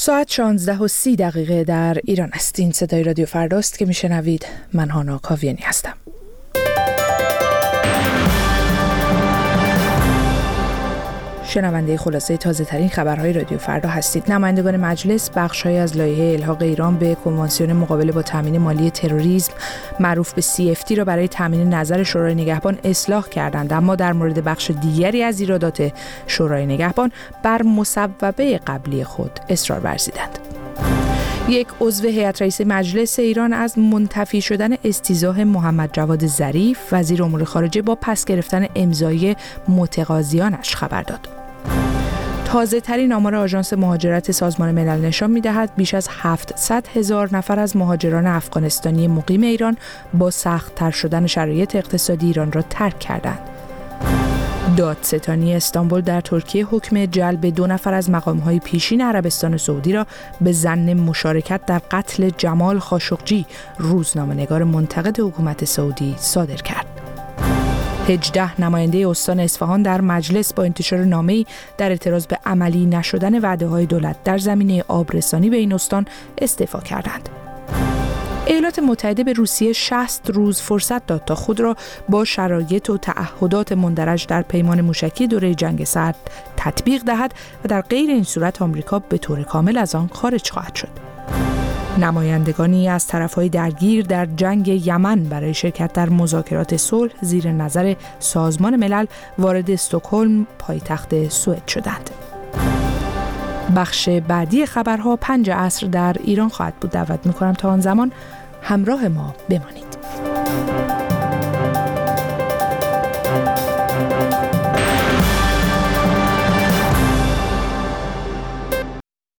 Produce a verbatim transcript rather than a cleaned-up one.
ساعت شانزده و سی دقیقه در ایران است. این صدای رادیو فرداست که میشنوید. من هانا کاویانی هستم. شنونده خلاصه تازه ترین خبرهای رادیو فردا هستید. نمایندگان مجلس بخش‌هایی از لایحه الحاق ایران به کنوانسیون مقابله با تامین مالی تروریسم معروف به سی اف تی را برای تامین نظر شورای نگهبان اصلاح کردند، اما در مورد بخش دیگری از ایرادات شورای نگهبان بر مصوبه قبلی خود اصرار ورزیدند. یک عضو هیئت رئیسه مجلس ایران از منتفی شدن استیضاح محمد جواد ظریف وزیر امور خارجه با پس گرفتن امضای متقاضیانش خبر داد. تازه ترین آمار آژانس مهاجرت سازمان ملل نشان می‌دهد بیش از هفتصد هزار نفر از مهاجران افغانستانی مقیم ایران با سخت‌تر شدن شرایط اقتصادی ایران را ترک کردند. دادستانی استانبول در ترکیه حکم جلب دو نفر از مقام‌های پیشین عربستان سعودی را به ظن مشارکت در قتل جمال خاشقجی، روزنامه‌نگار منتقد حکومت سعودی، صادر کرد. هجده نماینده استان اصفهان در مجلس با انتشار نامه‌ای در اعتراض به عملی نشدن وعده‌های دولت در زمینه آبرسانی به این استان استعفا کردند. ایالات متحده به روسیه شصت روز فرصت داد تا خود را با شرایط و تعهدات مندرج در پیمان موشکی دوره جنگ سرد تطبیق دهد و در غیر این صورت آمریکا به طور کامل از آن خارج خواهد شد. نمایندگانی از طرف‌های درگیر در جنگ یمن برای شرکت در مذاکرات صلح زیر نظر سازمان ملل وارد استکهلم، پایتخت سوئد شدند. بخش بعدی خبرها پنج عصر در ایران خواهد بود. دعوت می‌کنم تا آن زمان همراه ما بمانید.